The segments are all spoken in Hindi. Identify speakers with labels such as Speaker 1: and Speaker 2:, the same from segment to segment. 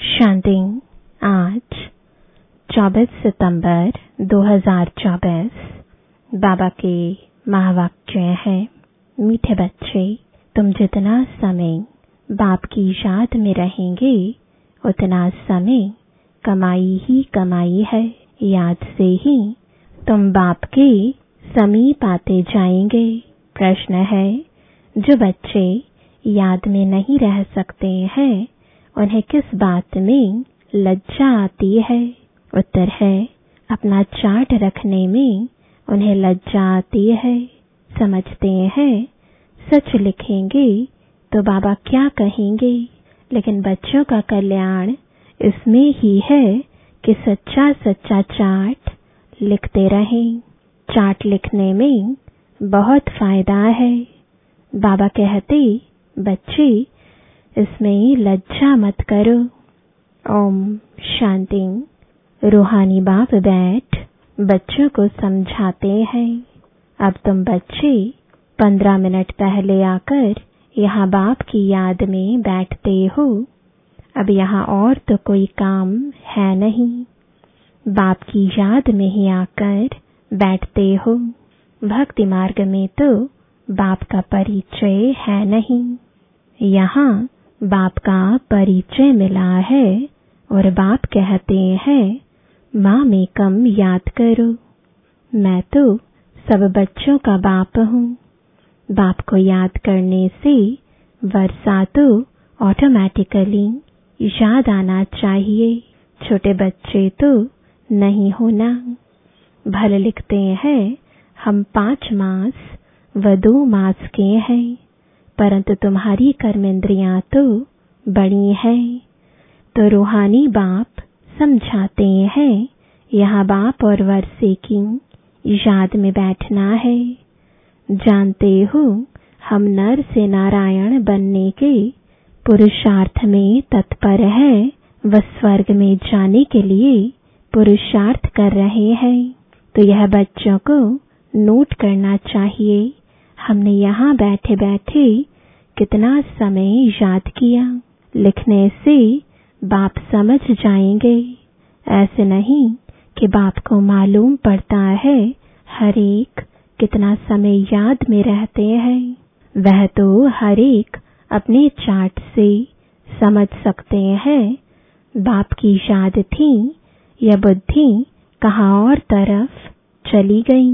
Speaker 1: शांति। आज 24 सितंबर 2024 बाबा के महावाक्य है। मीठे बच्चे, तुम जितना समय बाप की याद में रहेंगे उतना समय कमाई ही कमाई है। याद से ही तुम बाप के समीप आते जाएंगे। प्रश्न है, जो बच्चे याद में नहीं रह सकते हैं उन्हें किस बात में लज्जा आती है? उत्तर है, अपना चार्ट रखने में उन्हें लज्जा आती है। समझते हैं सच लिखेंगे तो बाबा क्या कहेंगे, लेकिन बच्चों का कल्याण इसमें ही है कि सच्चा सच्चा चार्ट लिखते रहें। चार्ट लिखने में बहुत फायदा है। बाबा कहते, बच्चे इसमें लज्जा मत करो। ओम शांति। रूहानी बाप बैठ बच्चों को समझाते हैं। अब तुम बच्चे 15 मिनट पहले आकर यहाँ बाप की याद में बैठते हो। अब यहाँ और तो कोई काम है नहीं, बाप की याद में ही आकर बैठते हो। भक्ति मार्ग में तो बाप का परिचय है नहीं। यहाँ बाप का परिचय मिला है और बाप कहते हैं, माँ में कम याद करो, मैं तो सब बच्चों का बाप हूँ। बाप को याद करने से वर्षा तो ऑटोमेटिकली याद आना चाहिए। छोटे बच्चे तो नहीं होना। भले लिखते हैं हम 5 मास व 2 मास के हैं, परंतु तुम्हारी कर्मेंद्रियां तो बड़ी हैं। तो रूहानी बाप समझाते हैं, यहाँ बाप और वर्षे की याद में बैठना है। जानते हो हम नर से नारायण बनने के पुरुषार्थ में तत्पर हैं व स्वर्ग में जाने के लिए पुरुषार्थ कर रहे हैं। तो यह बच्चों को नोट करना चाहिए। हमने यहाँ बैठे बैठे कितना समय याद किया। लिखने से बाप समझ जाएंगे। ऐसे नहीं कि बाप को मालूम पड़ता है हर एक कितना समय याद में रहते हैं। वह तो हर एक अपने चार्ट से समझ सकते हैं बाप की याद थी या बुद्धि कहाँ और तरफ चली गई।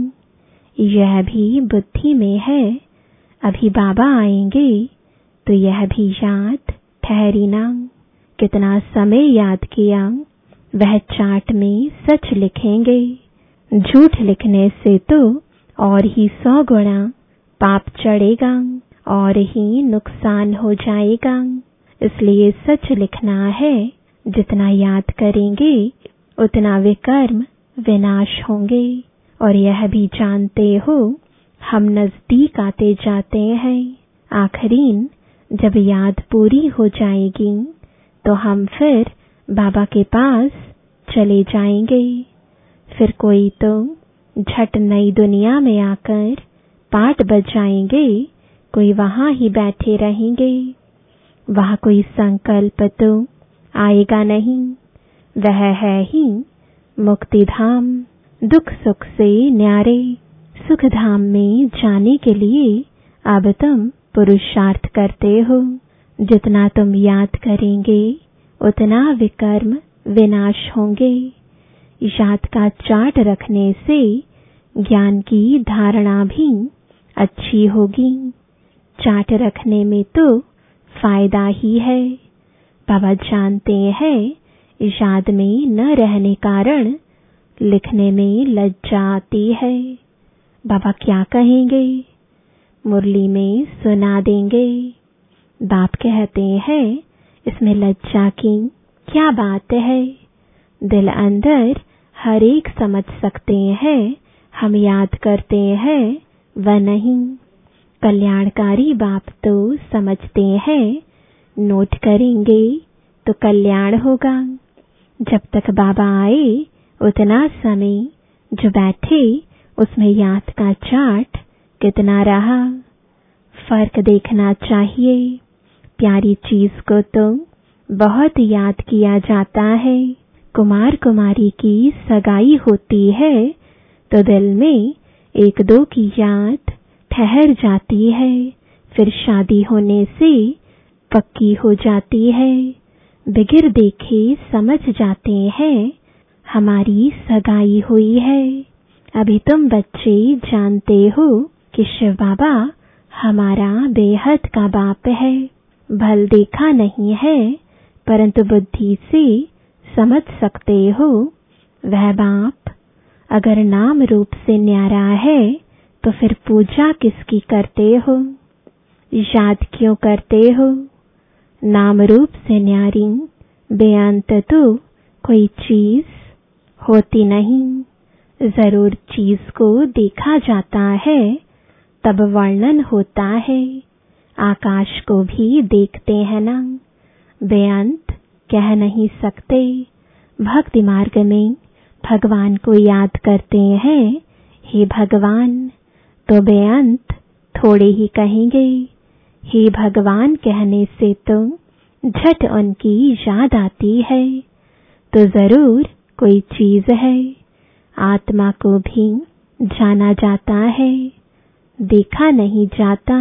Speaker 1: यह भी बुद्धि में है। अभी बाबा आएंगे तो यह भी याद ठहरी ना। कितना समय याद किया वह चार्ट में सच लिखेंगे। झूठ लिखने से तो और ही 100 गुना पाप चढ़ेगा और ही नुकसान हो जाएगा। इसलिए सच लिखना है। जितना याद करेंगे उतना विकर्म विनाश होंगे। और यह भी जानते हो हम नजदीक आते जाते हैं। आखिरीन जब याद पूरी हो जाएगी तो हम फिर बाबा के पास चले जाएंगे। फिर कोई तो झट नई दुनिया में आकर पाठ बजाएंगे, कोई वहां ही बैठे रहेंगे। वहां कोई संकल्प तो आएगा नहीं। वह है ही मुक्ति धाम। दुख सुख से न्यारे सुख धाम में जाने के लिए अब तुम पुरुषार्थ करते हो। जितना तुम याद करेंगे उतना विकर्म विनाश होंगे। याद का चार्ट रखने से ज्ञान की धारणा भी अच्छी होगी। चार्ट रखने में तो फायदा ही है। बाबा जानते हैं याद में न रहने कारण लिखने में लज्जा आती है। बाबा क्या कहेंगे मुरली में सुना देंगे। बाप कहते हैं इसमें लज्जा की क्या बात है। दिल अंदर हर एक समझ सकते हैं हम याद करते हैं व नहीं। कल्याणकारी बाप तो समझते हैं नोट करेंगे तो कल्याण होगा। जब तक बाबा आए उतना समय जो बैठे उसमें याद का चार्ट कितना रहा। फर्क देखना चाहिए। प्यारी चीज को तो बहुत याद किया जाता है। कुमार कुमारी की सगाई होती है तो दिल में एक दो की याद ठहर जाती है, फिर शादी होने से पक्की हो जाती है। बगैर देखे समझ जाते हैं हमारी सगाई हुई है। अभी तुम बच्चे जानते हो कि शिव बाबा हमारा बेहद का बाप है। भल देखा नहीं है परंतु बुद्धि से समझ सकते हो। वह बाप अगर नाम रूप से न्यारा है तो फिर पूजा किसकी करते हो, याद क्यों करते हो? नाम रूप से न्यारी बेअंत तो कोई चीज होती नहीं। जरूर चीज को देखा जाता है तब वर्णन होता है। आकाश को भी देखते हैं ना, बेअंत कह नहीं सकते। भक्ति मार्ग में भगवान को याद करते हैं, हे भगवान, तो बेअंत थोड़े ही कहेंगे। हे भगवान कहने से तो झट उनकी याद आती है, तो जरूर कोई चीज है। आत्मा को भी जाना जाता है, देखा नहीं जाता।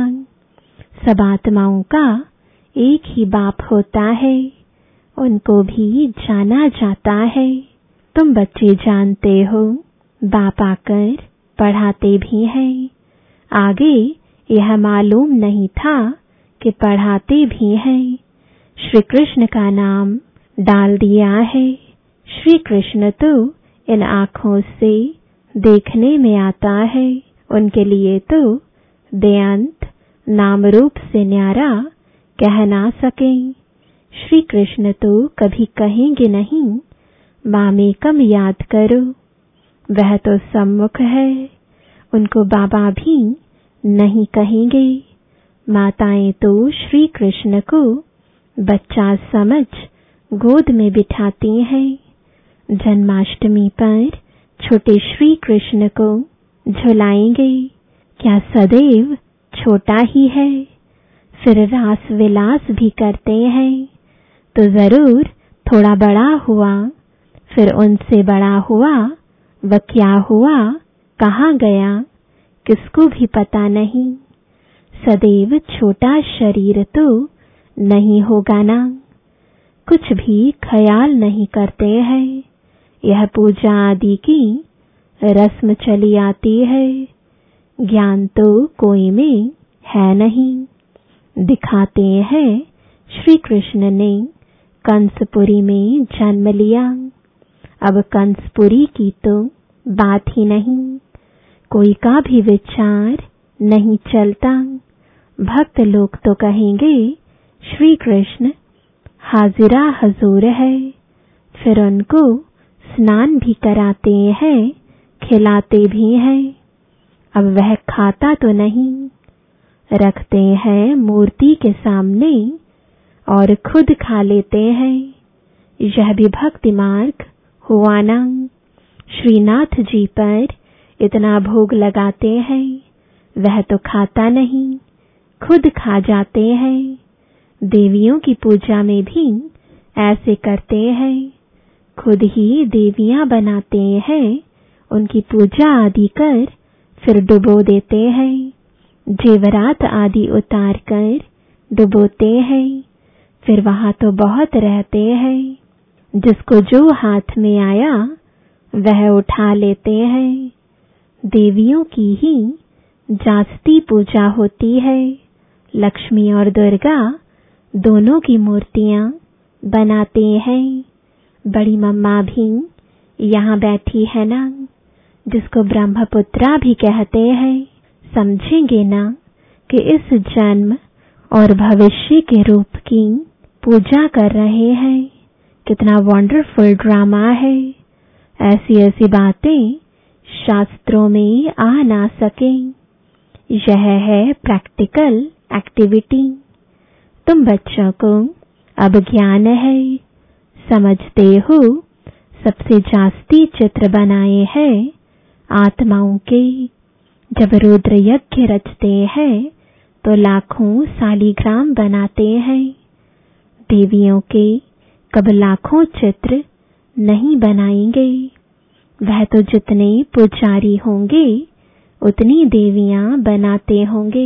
Speaker 1: सब आत्माओं का एक ही बाप होता है, उनको भी जाना जाता है। तुम बच्चे जानते हो बाप आकर पढ़ाते भी हैं। आगे यह मालूम नहीं था कि पढ़ाते भी हैं। श्री कृष्ण का नाम डाल दिया है। श्री कृष्ण तो इन आँखों से देखने में आता है, उनके लिए तो बेअंत नाम रूप से न्यारा कह ना सके। श्री कृष्ण तो कभी कहेंगे नहीं मामेकम याद करो, वह तो सम्मुख है, उनको बाबा भी नहीं कहेंगे। माताएं तो श्री कृष्ण को बच्चा समझ गोद में बिठाती हैं। जन्माष्टमी पर छोटे श्री कृष्ण को झुलाएंगे, क्या सदैव छोटा ही है? फिर रास विलास भी करते हैं, तो जरूर थोड़ा बड़ा हुआ, फिर उनसे बड़ा हुआ, वह क्या हुआ, कहाँ गया, किसको भी पता नहीं। सदैव छोटा शरीर तो नहीं होगा ना। कुछ भी ख्याल नहीं करते हैं। यह पूजा आदि की रस्म चली आती है। ज्ञान तो कोई में है नहीं। दिखाते हैं श्री कृष्ण ने कंसपुरी में जन्म लिया। अब कंसपुरी की तो बात ही नहीं, कोई का भी विचार नहीं चलता। भक्त लोग तो कहेंगे श्री कृष्ण हाजिरा हजूर है, फिर उनको स्नान भी कराते हैं, खिलाते भी हैं। अब वह खाता तो नहीं, रखते हैं मूर्ति के सामने और खुद खा लेते हैं। यह भी भक्ति मार्ग हुआ ना। श्रीनाथ जी पर इतना भोग लगाते हैं, वह तो खाता नहीं, खुद खा जाते हैं। देवियों की पूजा में भी ऐसे करते हैं, खुद ही देवियां बनाते हैं, उनकी पूजा आदि कर फिर डुबो देते हैं। जेवरात आदि उतार कर डुबोते हैं, फिर वहां तो बहुत रहते हैं। जिसको जो हाथ में आया वह उठा लेते हैं। देवियों की ही जास्ती पूजा होती है। लक्ष्मी और दुर्गा दोनों की मूर्तियां बनाते हैं। बड़ी मम्मा भी यहाँ बैठी है ना, जिसको ब्रह्मपुत्रा भी कहते हैं। समझेंगे ना कि इस जन्म और भविष्य के रूप की पूजा कर रहे हैं। कितना वंडरफुल ड्रामा है। ऐसी ऐसी बातें शास्त्रों में आ ना सके। यह है प्रैक्टिकल एक्टिविटी। तुम बच्चों को अब ज्ञान है, समझते हो। सबसे जास्ती चित्र बनाए हैं आत्माओं के। जब रुद्र यज्ञ रचते हैं तो लाखों सालीग्राम बनाते हैं। देवियों के कब लाखों चित्र नहीं बनाएंगे। वह तो जितने पुजारी होंगे उतनी देवियां बनाते होंगे।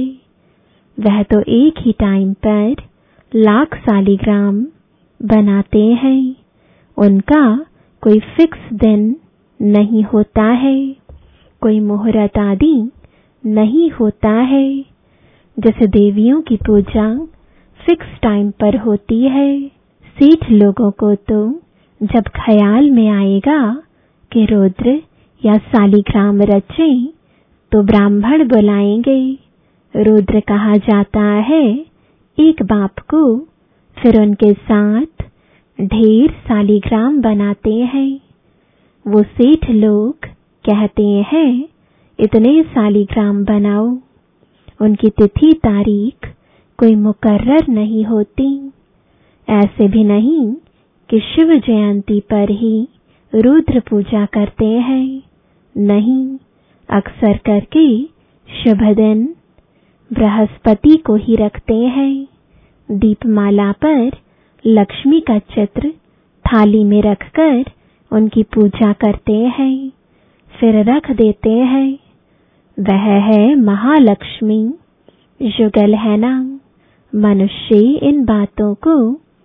Speaker 1: वह तो एक ही टाइम पर लाख सालिग्राम बनाते हैं। उनका कोई फिक्स दिन नहीं होता है, कोई मुहूर्त आदि नहीं होता है। जैसे देवियों की पूजा फिक्स टाइम पर होती है, सेठ लोगों को तो जब ख्याल में आएगा कि रुद्र या सालिग्राम रचें तो ब्राह्मण बुलाएंगे। रुद्र कहा जाता है एक बाप को, फिर उनके साथ ढेर सालिग्राम बनाते हैं। वो सेठ लोग कहते हैं इतने सालिग्राम बनाओ। उनकी तिथि तारीख कोई मुकर्रर नहीं होती। ऐसे भी नहीं कि शिव जयंती पर ही रुद्र पूजा करते हैं। नहीं, अक्सर करके शुभ दिन बृहस्पति को ही रखते हैं। दीपमाला पर लक्ष्मी का चित्र थाली में रखकर उनकी पूजा करते हैं, फिर रख देते हैं। वह है महालक्ष्मी। युगल है ना। मनुष्य इन बातों को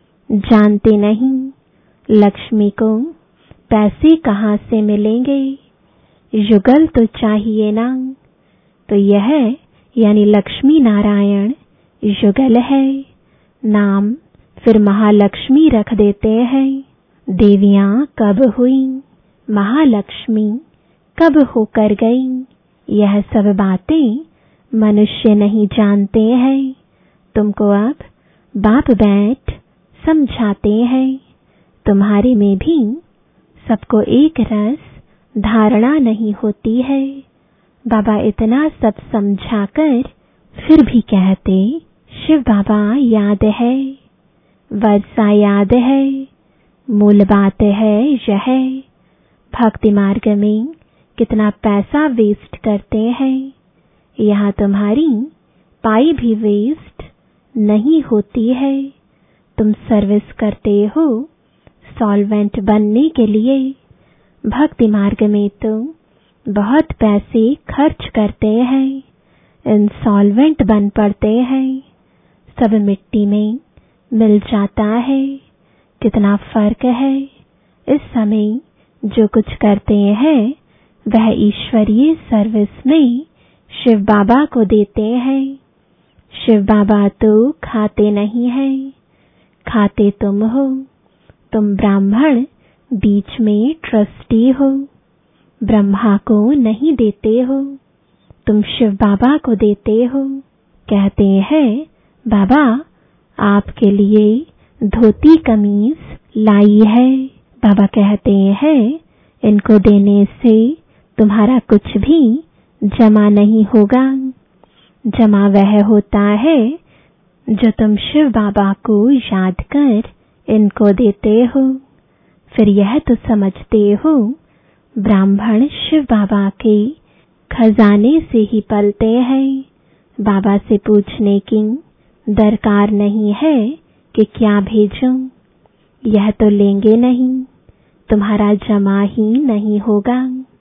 Speaker 1: जानते नहीं। लक्ष्मी को पैसे कहाँ से मिलेंगे? युगल तो चाहिए ना। तो यह यानी लक्ष्मी नारायण युगल है। नाम फिर महालक्ष्मी रख देते हैं। देवियां कब हुई, महालक्ष्मी कब होकर गई, यह सब बातें मनुष्य नहीं जानते हैं। तुमको अब बाप बैठ समझाते हैं। तुम्हारे में भी सबको एक रस धारणा नहीं होती है। बाबा इतना सब समझाकर फिर भी कहते शिव बाबा याद है, वर्षा याद है, मूल बात है यह। भक्ति मार्ग में कितना पैसा वेस्ट करते हैं। यहाँ तुम्हारी पाई भी वेस्ट नहीं होती है। तुम सर्विस करते हो सॉल्वेंट बनने के लिए। भक्ति मार्ग में तो बहुत पैसे खर्च करते हैं, इंसॉल्वेंट बन पड़ते हैं। सब मिट्टी में मिल जाता है। कितना फर्क है। इस समय जो कुछ करते हैं वह ईश्वरीय सर्विस में शिव बाबा को देते हैं। शिव बाबा तो खाते नहीं हैं, खाते तुम हो। तुम ब्राह्मण बीच में ट्रस्टी हो। ब्रह्मा को नहीं देते हो, तुम शिव बाबा को देते हो। कहते हैं बाबा आपके लिए धोती कमीज लाई है। बाबा कहते हैं इनको देने से तुम्हारा कुछ भी जमा नहीं होगा। जमा वह होता है जो तुम शिव बाबा को याद कर इनको देते हो। फिर यह तो समझते हो ब्राह्मण शिव बाबा के खजाने से ही पलते हैं। बाबा से पूछने की दरकार नहीं है कि क्या भेजूं। यह तो लेंगे नहीं, तुम्हारा जमा ही नहीं होगा।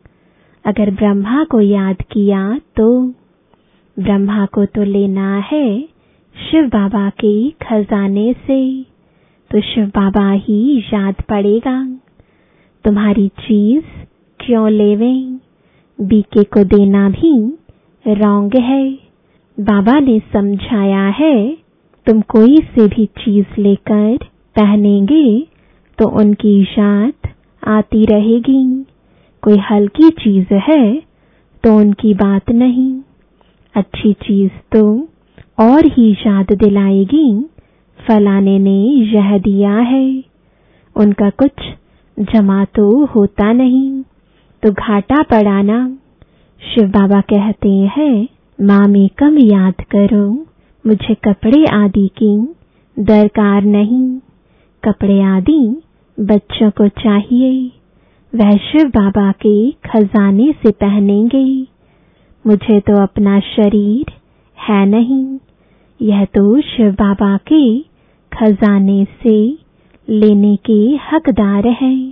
Speaker 1: अगर ब्रह्मा को याद किया तो ब्रह्मा को तो लेना है शिव बाबा के खजाने से, तो शिव बाबा ही याद पड़ेगा। तुम्हारी चीज क्यों लेवें? बीके को देना भी रॉन्ग है। बाबा ने समझाया है तुम कोई से भी चीज लेकर पहनेंगे तो उनकी याद आती रहेगी। कोई हल्की चीज है तो उनकी बात नहीं, अच्छी चीज तो और ही याद दिलाएगी फलाने ने यह दिया है। उनका कुछ जमा तो होता नहीं, तो घाटा पड़ाना। शिव बाबा कहते हैं माँ में कम याद करो, मुझे कपड़े आदि की दरकार नहीं। कपड़े आदि बच्चों को चाहिए, वह शिव बाबा के खजाने से पहनेंगे। मुझे तो अपना शरीर है नहीं, यह तो शिव बाबा के खजाने से लेने के हकदार हैं,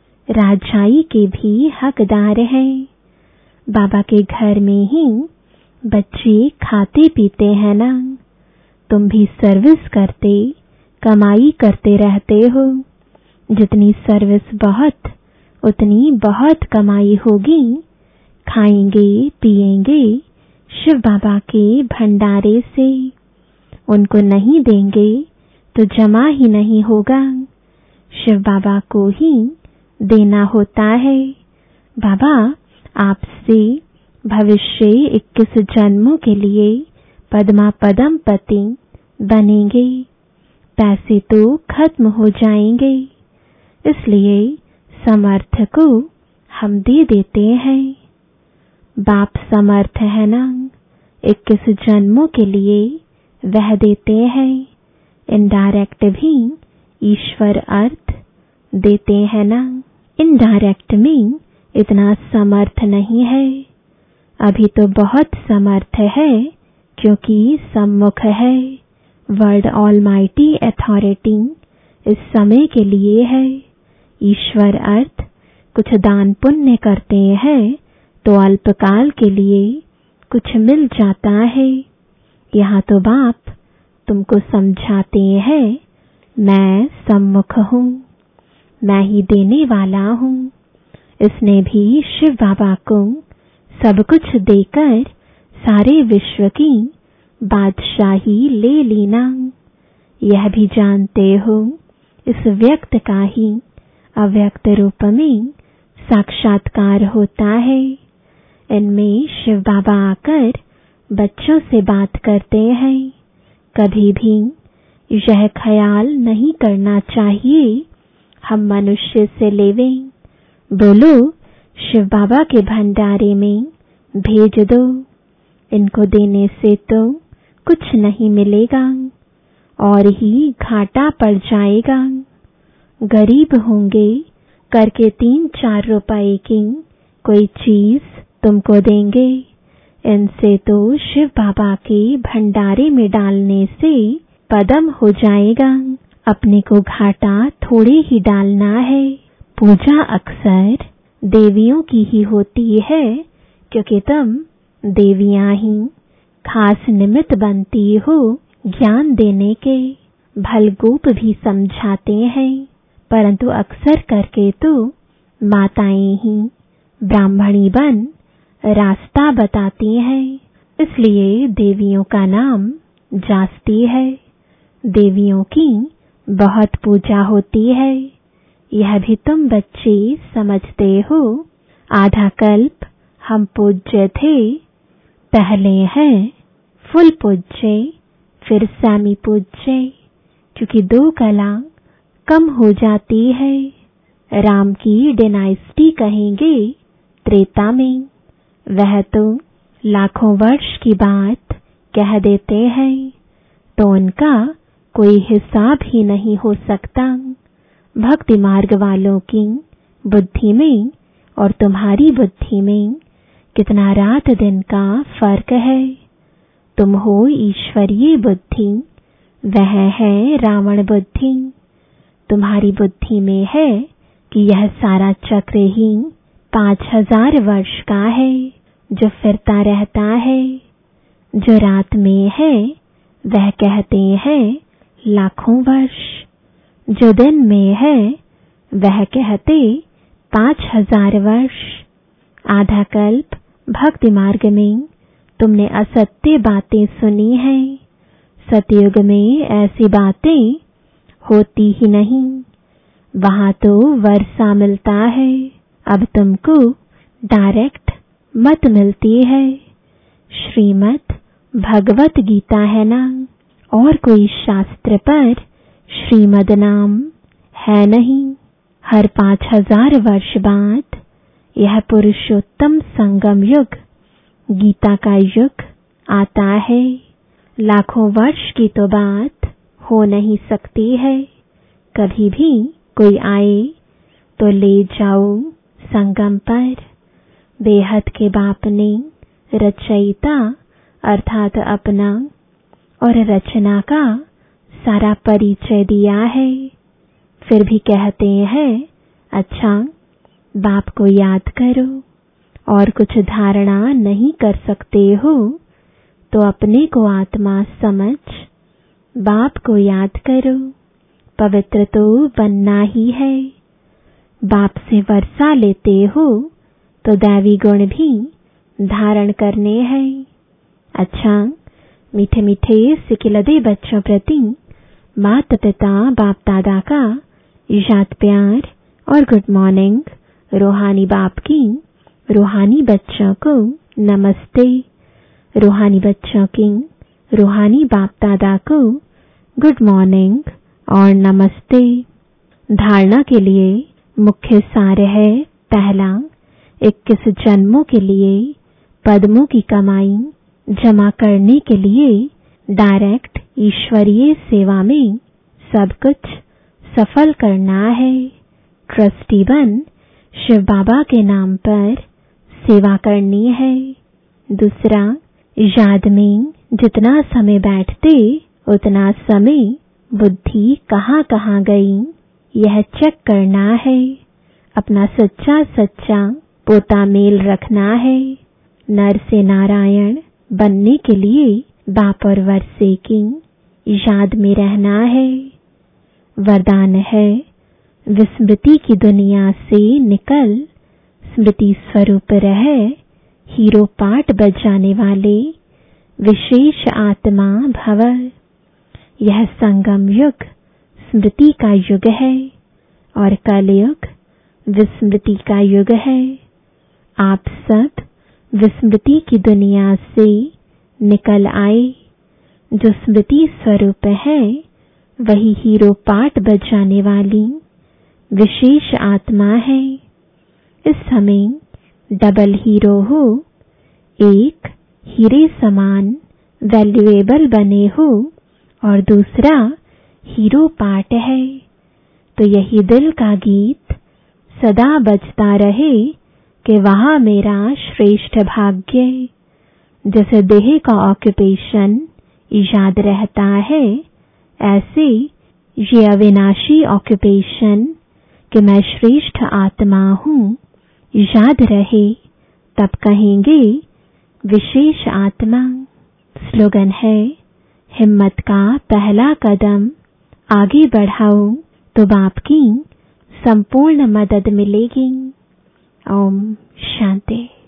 Speaker 1: राजाई के भी हकदार हैं। बाबा के घर में ही बच्चे खाते पीते हैं ना। तुम भी सर्विस करते कमाई करते रहते हो। जितनी सर्विस बहुत उतनी बहुत कमाई होगी। खाएंगे पिएंगे शिव बाबा के भंडारे से। उनको नहीं देंगे तो जमा ही नहीं होगा। शिव बाबा को ही देना होता है। बाबा आपसे भविष्य 21 जन्मों के लिए पद्मा पदम पति बनेंगे। पैसे तो खत्म हो जाएंगे, इसलिए समर्थ को हम दे देते हैं। बाप समर्थ है ना, 21 जन्मों के लिए वह देते हैं। इनडायरेक्ट भी ईश्वर अर्थ देते हैं ना। इनडायरेक्ट में इतना समर्थ नहीं है। अभी तो बहुत समर्थ है क्योंकि सम्मुख है। वर्ल्ड ऑलमाइटी अथॉरिटी इस समय के लिए है। ईश्वर अर्थ कुछ दान पुण्य करते हैं तो अल्पकाल के लिए कुछ मिल जाता है। यहाँ तो बाप तुमको समझाते हैं, मैं सम्मुख हूँ, मैं ही देने वाला हूँ। इसने भी शिव बाबा को सब कुछ देकर सारे विश्व की बादशाही ले लेना। यह भी जानते हो इस व्यक्त का ही अव्यक्त रूप में साक्षात्कार होता है। इनमें शिव बाबा आकर बच्चों से बात करते हैं। कभी भी यह ख्याल नहीं करना चाहिए हम मनुष्य से लेवें। बोलो शिव बाबा के भंडारे में भेज दो। इनको देने से तो कुछ नहीं मिलेगा और ही घाटा पड़ जाएगा। गरीब होंगे करके 3-4 रुपए की कोई चीज तुमको देंगे। इनसे तो शिव बाबा के भंडारे में डालने से पदम हो जाएगा। अपने को घाटा थोड़े ही डालना है। पूजा अक्सर देवियों की ही होती है क्योंकि तुम देवियां ही खास निमित्त बनती हो ज्ञान देने के। भलगोप भी समझाते हैं, परंतु अक्सर करके तो माताएं ही ब्राह्मणी बन रास्ता बताती हैं। इसलिए देवियों का नाम जास्ती है। देवियों की बहुत पूजा होती है। यह भी तुम बच्चे समझते हो। आधा कल्प हम पूज्य थे, पहले हैं फुल पूज्य, फिर सेमी पूज्य, क्योंकि 2 कला कम हो जाती है। राम की डायनेस्टी कहेंगे त्रेता में, वह तो लाखों वर्ष की बात कह देते हैं, तो उनका कोई हिसाब ही नहीं हो सकता। भक्ति मार्ग वालों की बुद्धि में और तुम्हारी बुद्धि में कितना रात दिन का फर्क है। तुम हो ईश्वरीय बुद्धि, वह है रावण बुद्धि। तुम्हारी बुद्धि में है कि यह सारा चक्र ही 5000 वर्ष का है जो फिरता रहता है। जो रात में है वह कहते हैं लाखों वर्ष, जो दिन में है वह कहते 5000 वर्ष। आधा कल्प भक्ति मार्ग में तुमने असत्य बातें सुनी हैं। सतयुग में ऐसी बातें होती ही नहीं, वहां तो वर्षा मिलता है। अब तुमको डायरेक्ट मत मिलती है। श्रीमद् भगवत गीता है ना, और कोई शास्त्र पर श्रीमद नाम है नहीं। हर 5000 वर्ष बाद यह पुरुषोत्तम संगम युग, गीता का युग आता है। लाखों वर्ष की तो बात हो नहीं सकती है। कभी भी कोई आए तो ले जाओ संगम पर। बेहद के बाप ने रचयिता अर्थात अपना और रचना का सारा परिचय दिया है, फिर भी कहते हैं अच्छा बाप को याद करो और कुछ धारणा नहीं कर सकते हो तो अपने को आत्मा समझ बाप को याद करो। पवित्र तो बनना ही है। बाप से वर्षा लेते हो तो दैवी गुण भी धारण करने हैं। अच्छा मीठे मीठे सिकिलदे बच्चों प्रति माता पिता बाप दादा का याद प्यार और गुड मॉर्निंग। रूहानी बाप की रूहानी बच्चों को नमस्ते। रूहानी बच्चों की रूहानी बाप दादा को गुड मॉर्निंग और नमस्ते। धारणा के लिए मुख्य सार है, पहला 21 जन्मों के लिए पद्मों की कमाई जमा करने के लिए डायरेक्ट ईश्वरीय सेवा में सब कुछ सफल करना है। ट्रस्टी बन शिव बाबा के नाम पर सेवा करनी है। दूसरा, याद में जितना समय बैठते उतना समय बुद्धि कहाँ कहाँ गई यह चेक करना है। अपना सच्चा सच्चा पोता मेल रखना है। नर से नारायण बनने के लिए बाप और वर्षे की याद में रहना है। वरदान है, विस्मृति की दुनिया से निकल स्मृति स्वरूप रह हीरो पाठ बजाने वाले विशेष आत्मा भव। यह संगम युग स्मृति का युग है और कलयुग विस्मृति का युग है। आप सब विस्मृति की दुनिया से निकल आए। जो स्मृति स्वरूप है वही हीरो पाठ बजाने वाली विशेष आत्मा है। इस समय डबल हीरो हो, एक हीरे समान वैल्यूएबल बने हो और दूसरा हीरो पाठ है। तो यही दिल का गीत सदा बजता रहे कि वहाँ मेरा श्रेष्ठ भाग्य। जैसे देह का ऑक्यूपेशन याद रहता है, ऐसे ये अविनाशी ऑक्यूपेशन कि मैं श्रेष्ठ आत्मा हूँ याद रहे, तब कहेंगे विशेष आत्मा। स्लोगन है, हिम्मत का पहला कदम आगे बढ़ाओ तो बाप की संपूर्ण मदद मिलेगी। ओम शांति।